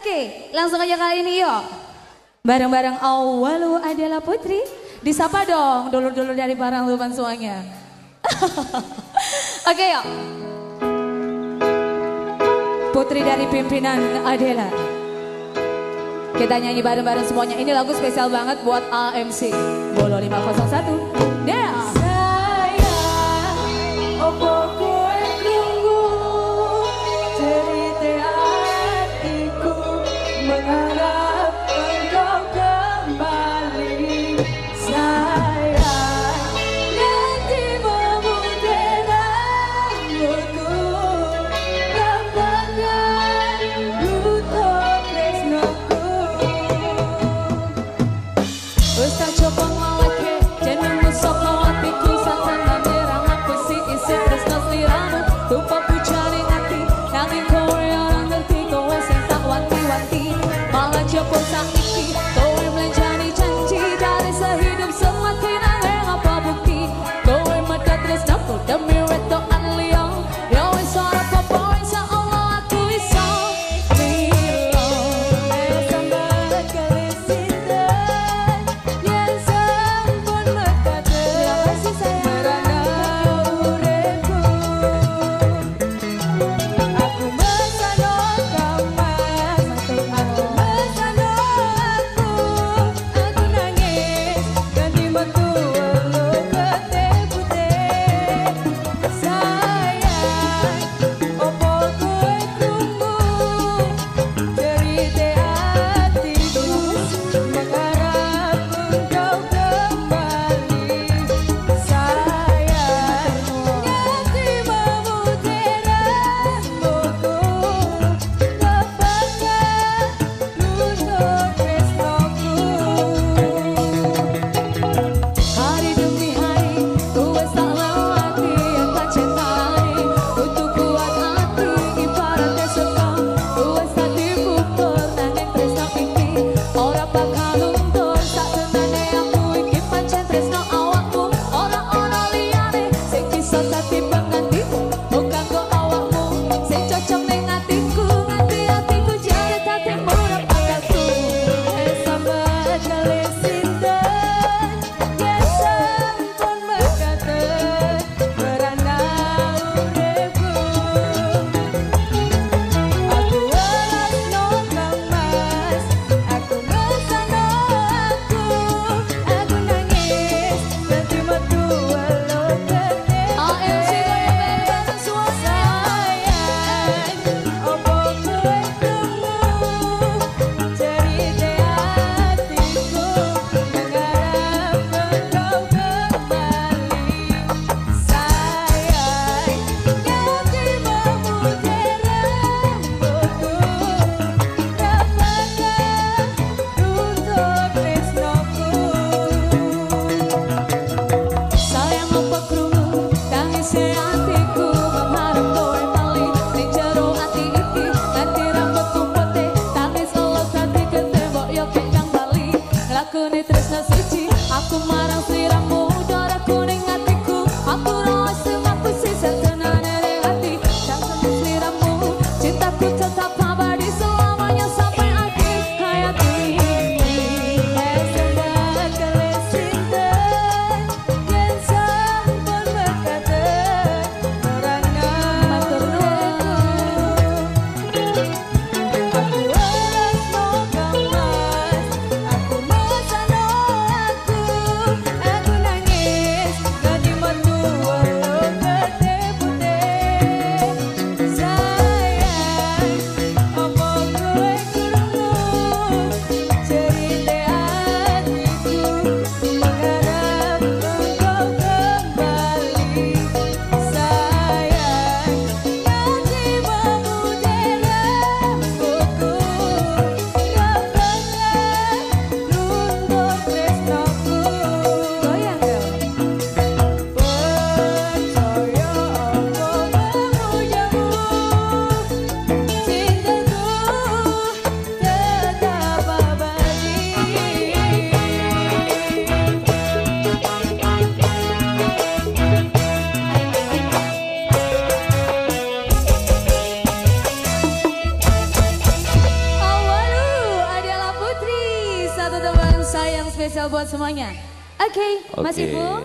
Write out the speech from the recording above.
Oke, langsung aja kali ini yuk. Bareng-bareng Awalu adalah Putri. Disapa dong dulur-dulur dari Parang Luban semuanya. Oke yuk. Putri dari pimpinan Adela. Kita nyanyi bareng-bareng semuanya. Ini lagu spesial banget buat AMC Bolo 501. Dea. Sayang, opo kowe krungu cerita hatiku mengharap engkau kembali. Sayang, nanti memutih rambutku gampangan butuh tresnoku. Ustaz coba ngelake jenengmu sok hatiku satana nerang aku si isi tresno sliramu tumpah pucari hati nanging kowe ora ngerti kowe sing tak wanti-wanti malah coba saiki kowe melenjani janji dari sehidup semati nanging apa bukti kowe medhot tresnoku demi wedokan liya ya wis ora apa-apa insyaallah aku iso milo sambat kali sinten yen sampun mekate merana uripku aku mesano kamas aku mesano aku satu teman sayang spesial buat semuanya. Oke, Mas Ibu.